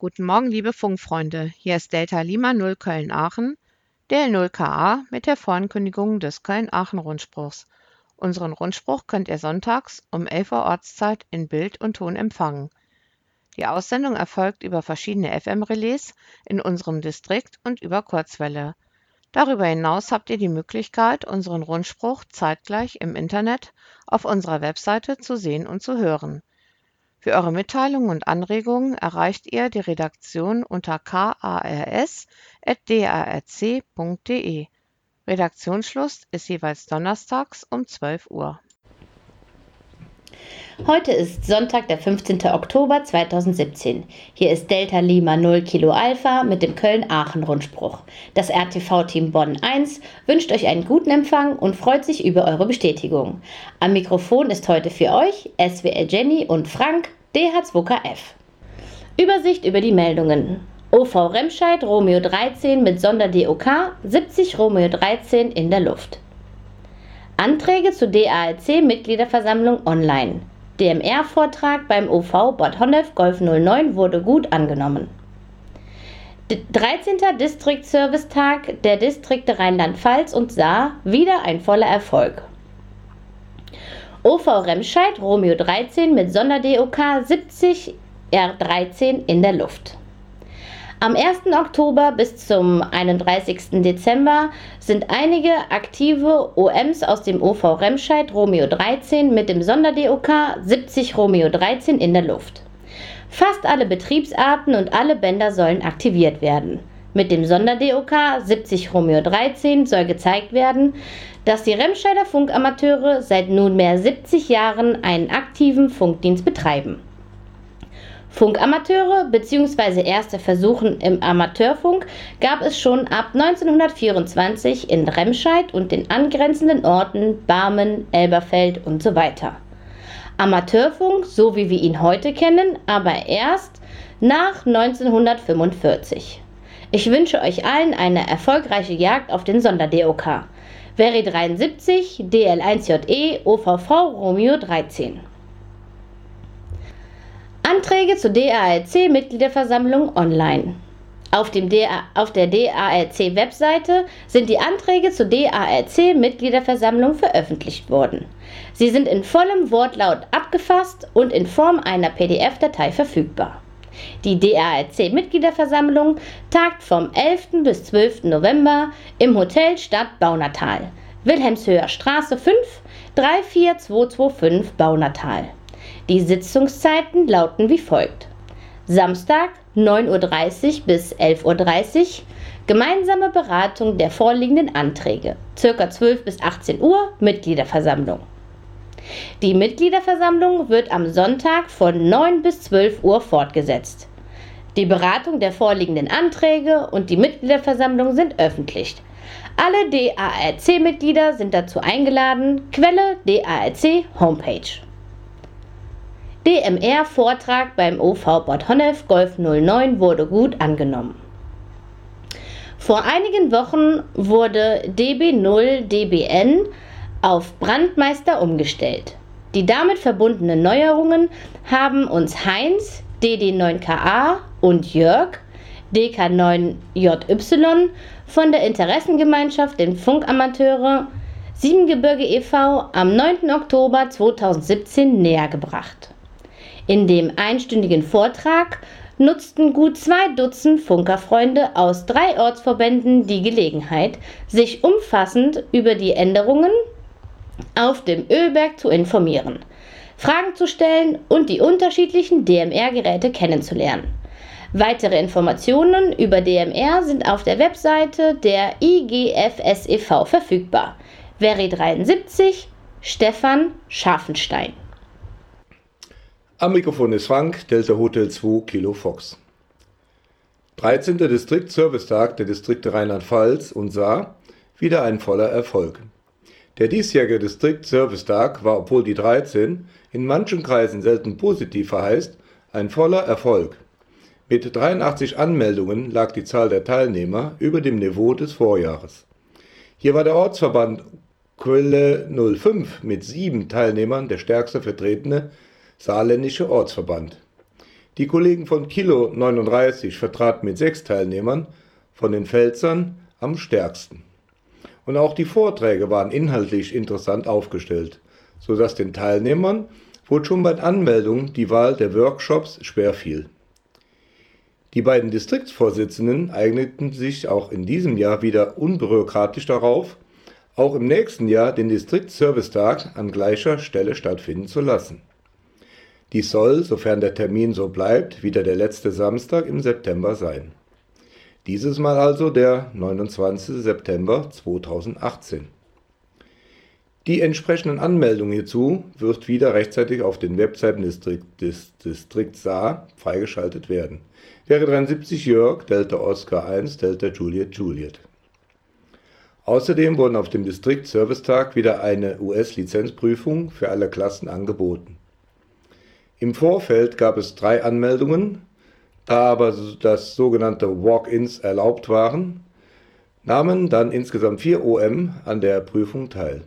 Guten Morgen, liebe Funkfreunde. Hier ist Delta Lima 0 Köln-Aachen, DL0 KA mit der Vorankündigung des Köln-Aachen-Rundspruchs. Unseren Rundspruch könnt ihr sonntags um 11 Uhr Ortszeit in Bild und Ton empfangen. Die Aussendung erfolgt über verschiedene FM-Relais in unserem Distrikt und über Kurzwelle. Darüber hinaus habt ihr die Möglichkeit, unseren Rundspruch zeitgleich im Internet auf unserer Webseite zu sehen und zu hören. Für eure Mitteilungen und Anregungen erreicht ihr die Redaktion unter kars@drc.de. Redaktionsschluss ist jeweils donnerstags um 12 Uhr. Heute ist Sonntag, der 15. Oktober 2017. Hier ist Delta Lima 0 Kilo Alpha mit dem Köln-Aachen-Rundspruch. Das RTV-Team Bonn 1 wünscht euch einen guten Empfang und freut sich über eure Bestätigung. Am Mikrofon ist heute für euch SWR Jenny und Frank, DH2KF. Übersicht über die Meldungen. OV Remscheid Romeo 13 mit Sonder-DOK 70 Romeo 13 in der Luft. Anträge zur DARC-Mitgliederversammlung online. DMR-Vortrag beim OV Bad Honnef Golf 09 wurde gut angenommen. 13. Distrikt-Service-Tag der Distrikte Rheinland-Pfalz und Saar, wieder ein voller Erfolg. OV Remscheid Romeo 13 mit Sonder-DOK 70 R13 in der Luft. Am 1. Oktober bis zum 31. Dezember sind einige aktive OMs aus dem OV Remscheid Romeo 13 mit dem Sonder-DOK 70 Romeo 13 in der Luft. Fast alle Betriebsarten und alle Bänder sollen aktiviert werden. Mit dem Sonder-DOK 70 Romeo 13 soll gezeigt werden, dass die Remscheider Funkamateure seit nunmehr 70 Jahren einen aktiven Funkdienst betreiben. Funkamateure bzw. erste Versuche im Amateurfunk gab es schon ab 1924 in Remscheid und den angrenzenden Orten Barmen, Elberfeld und so weiter. Amateurfunk, so wie wir ihn heute kennen, aber erst nach 1945. Ich wünsche euch allen eine erfolgreiche Jagd auf den Sonder-DOK. Veri 73, DL1JE, OVV Romeo 13. Anträge zur DARC-Mitgliederversammlung online. Auf der DARC-Webseite sind die Anträge zur DARC-Mitgliederversammlung veröffentlicht worden. Sie sind in vollem Wortlaut abgefasst und in Form einer PDF-Datei verfügbar. Die DARC-Mitgliederversammlung tagt vom 11. bis 12. November im Hotel Stadt Baunatal, Wilhelmshöher Straße 5, 34225 Baunatal. Die Sitzungszeiten lauten wie folgt: Samstag 9:30 Uhr bis 11:30 Uhr, gemeinsame Beratung der vorliegenden Anträge, ca. 12 bis 18 Uhr, Mitgliederversammlung. Die Mitgliederversammlung wird am Sonntag von 9 bis 12 Uhr fortgesetzt. Die Beratung der vorliegenden Anträge und die Mitgliederversammlung sind öffentlich. Alle DARC-Mitglieder sind dazu eingeladen. Quelle DARC Homepage. DMR-Vortrag beim OV Bad Honnef Golf 09 wurde gut angenommen. Vor einigen Wochen wurde DB0-DBN auf Brandmeister umgestellt. Die damit verbundenen Neuerungen haben uns Heinz, DD9KA und Jörg, DK9JY von der Interessengemeinschaft den Funkamateure Siebengebirge e.V. am 9. Oktober 2017 näher gebracht. In dem einstündigen Vortrag nutzten gut 2 Dutzend Funkerfreunde aus 3 Ortsverbänden die Gelegenheit, sich umfassend über die Änderungen auf dem Ölberg zu informieren, Fragen zu stellen und die unterschiedlichen DMR-Geräte kennenzulernen. Weitere Informationen über DMR sind auf der Webseite der IGFS e.V. verfügbar. Veri 73, Stefan Scharfenstein. Am Mikrofon ist Frank, Delta Hotel 2 Kilo Fox. 13. Distrikt-Servicetag der Distrikte Rheinland-Pfalz und Saar, wieder ein voller Erfolg. Der diesjährige Distrikt-Servicetag war, obwohl die 13 in manchen Kreisen selten positiv verheißt, ein voller Erfolg. Mit 83 Anmeldungen lag die Zahl der Teilnehmer über dem Niveau des Vorjahres. Hier war der Ortsverband Quelle 05 mit 7 Teilnehmern der stärkste vertretene saarländische Ortsverband. Die Kollegen von Kilo 39 vertraten mit 6 Teilnehmern von den Pfälzern am stärksten. Und auch die Vorträge waren inhaltlich interessant aufgestellt, sodass den Teilnehmern wohl schon bei der Anmeldung die Wahl der Workshops schwer fiel. Die beiden Distriktsvorsitzenden eigneten sich auch in diesem Jahr wieder unbürokratisch darauf, auch im nächsten Jahr den Distriktservicetag an gleicher Stelle stattfinden zu lassen. Dies soll, sofern der Termin so bleibt, wieder der letzte Samstag im September sein. Dieses Mal also der 29. September 2018. Die entsprechenden Anmeldungen hierzu wird wieder rechtzeitig auf den Webseiten des Distrikts Saar freigeschaltet werden. Wäre 73 Jörg, Delta Oscar 1, Delta Juliet Juliet. Außerdem wurden auf dem Distrikt-Servicetag wieder eine US-Lizenzprüfung für alle Klassen angeboten. Im Vorfeld gab es 3 Anmeldungen, da aber das sogenannte Walk-ins erlaubt waren, nahmen dann insgesamt 4 OM an der Prüfung teil.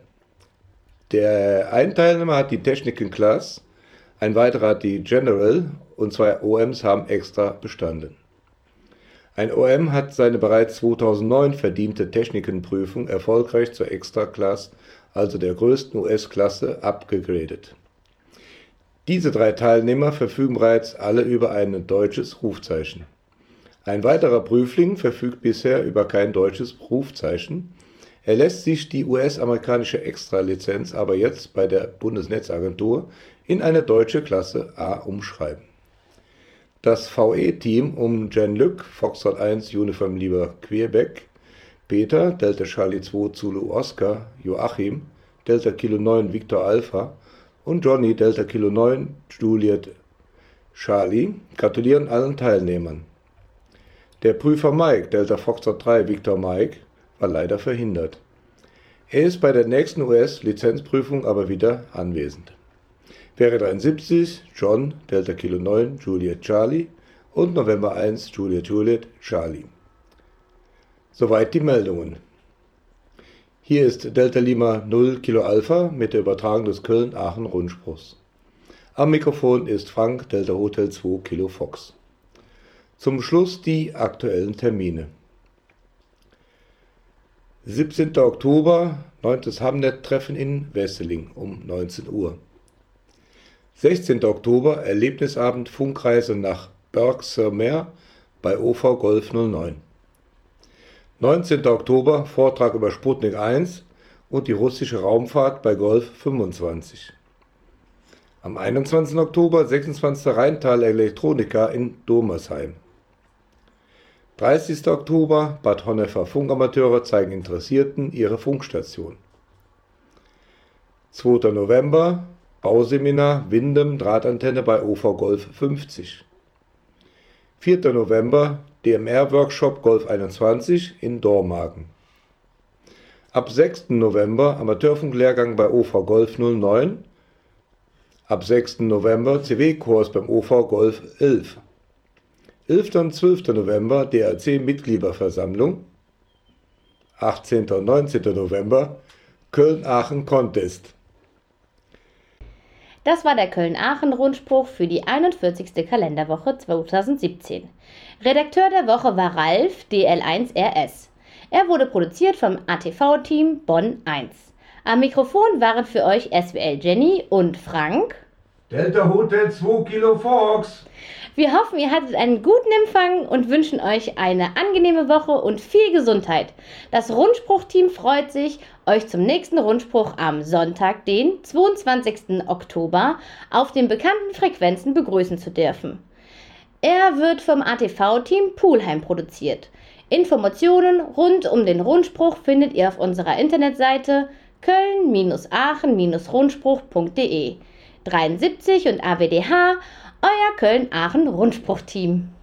Der ein Teilnehmer hat die Techniken-Class, ein weiterer hat die General und 2 OMs haben extra bestanden. Ein OM hat seine bereits 2009 verdiente Technikenprüfung erfolgreich zur Extra-Class, also der größten US-Klasse, abgegradet. Diese 3 Teilnehmer verfügen bereits alle über ein deutsches Rufzeichen. Ein weiterer Prüfling verfügt bisher über kein deutsches Rufzeichen. Er lässt sich die US-amerikanische Extralizenz aber jetzt bei der Bundesnetzagentur in eine deutsche Klasse A umschreiben. Das VE-Team um Jean-Luc, Foxtrot 1, Uniform Lieber Quebec, Peter, Delta Charlie 2, Zulu Oscar, Joachim, Delta Kilo 9, Victor Alpha und Johnny, Delta Kilo 9, Juliet Charlie, gratulieren allen Teilnehmern. Der Prüfer Mike, Delta Foxtrot 3, Victor Mike, war leider verhindert. Er ist bei der nächsten US-Lizenzprüfung aber wieder anwesend. Wäre 73, John, Delta Kilo 9, Juliet Charlie und November 1, Juliet Juliet Charlie. Soweit die Meldungen. Hier ist Delta Lima 0 Kilo Alpha mit der Übertragung des Köln-Aachen-Rundspruchs. Am Mikrofon ist Frank, Delta Hotel 2 Kilo Fox. Zum Schluss die aktuellen Termine. 17. Oktober, 9. Hamnet-Treffen in Wesseling um 19 Uhr. 16. Oktober, Erlebnisabend Funkreise nach Berg-sur-Mer bei OV Golf 09. 19. Oktober, Vortrag über Sputnik 1 und die russische Raumfahrt bei Golf 25. Am 21. Oktober, 26. Rheintal Elektronika in Domersheim. 30. Oktober, Bad Honnef Funkamateure zeigen Interessierten ihre Funkstation. 2. November, Bauseminar Windem Drahtantenne bei OV Golf 50. 4. November, DMR-Workshop Golf 21 in Dormagen. Ab 6. November, Amateurfunklehrgang bei OV Golf 09. Ab 6. November, CW-Kurs beim OV Golf 11. 11. und 12. November DRC-Mitgliederversammlung, 18. und 19. November Köln-Aachen Contest. Das war der Köln-Aachen-Rundspruch für die 41. Kalenderwoche 2017. Redakteur der Woche war Ralf, DL1RS. Er wurde produziert vom ATV-Team Bonn 1. Am Mikrofon waren für euch SWL Jenny und Frank. Delta Hotel 2 Kilo Fox. Wir hoffen, ihr hattet einen guten Empfang und wünschen euch eine angenehme Woche und viel Gesundheit. Das Rundspruch-Team freut sich, euch zum nächsten Rundspruch am Sonntag, den 22. Oktober, auf den bekannten Frequenzen begrüßen zu dürfen. Er wird vom ATV-Team Pulheim produziert. Informationen rund um den Rundspruch findet ihr auf unserer Internetseite köln-aachen-rundspruch.de. 73 und AWDH, euer Köln-Aachen-Rundspruch-Team.